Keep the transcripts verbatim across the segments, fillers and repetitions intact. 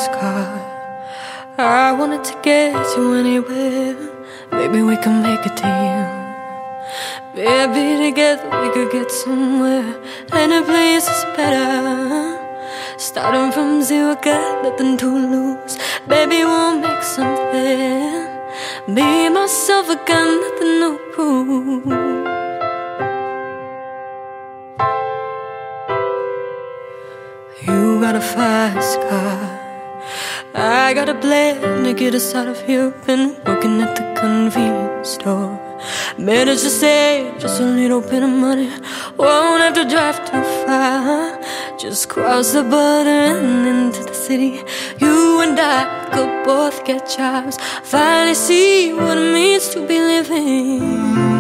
fast car. I wanted to get you anywhere. Maybe we can make a deal. Maybe together we could get somewhere. Any place is better. Starting from zero, got nothing to lose. Baby, we'll make something. Me, myself, I got nothing to prove. You got a fast car, I got a plan to get us out of here. Been working at the convenience store. Managed to save just a little bit of money. Won't have to drive too far. Just cross the border and into the city. You and I could both get jobs. Finally see what it means to be living.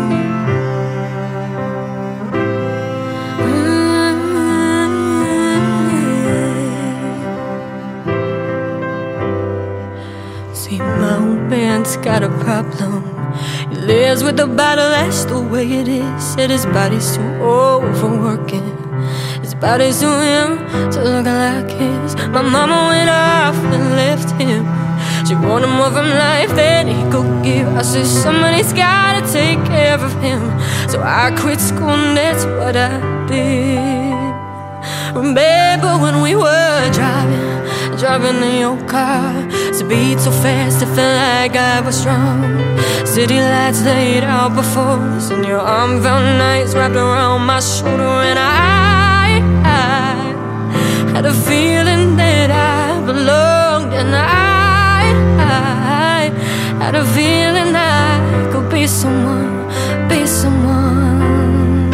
See, my old man's got a problem. He lives with the bottle, that's the way it is. Said his body's too old for working. His body's too young to look like his. My mama went off and left him. She wanted more from life than he could give. I said somebody's gotta take care of him. So I quit school and that's what I did. Remember when we were driving, driving in your car. Speed so fast, it felt like I was strong. City lights laid out before us, and your arm felt nice wrapped around my shoulder. And I, I had a feeling that I belonged. And I, I had a feeling I could be someone, be someone.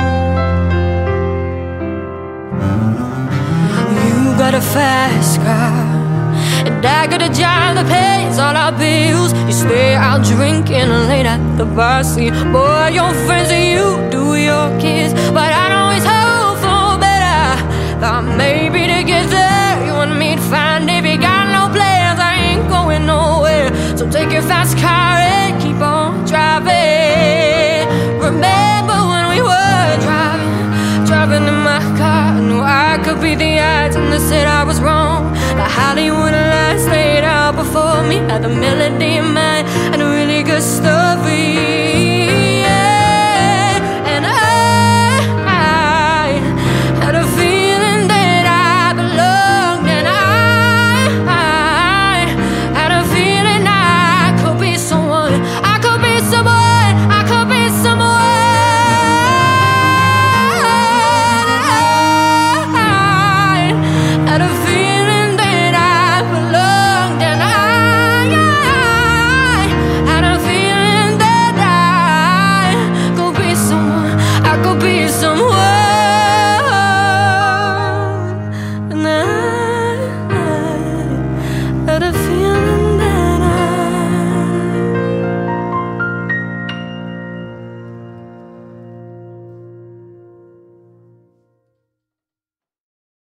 You got a fast car, and I got a job that pays all our bills. You stay out drinking late at the bar. See, boy, your friends and you do your kids, but I'd always hope for better. Thought maybe to get there you and me'd find. If you got no plans, I ain't going nowhere. So take your fast car and keep on driving. Remember when we were driving, driving in my car. I knew I could be the odds, and they said I was wrong. The Hollywood lights laid out before me, had the melody in mind and a really good story.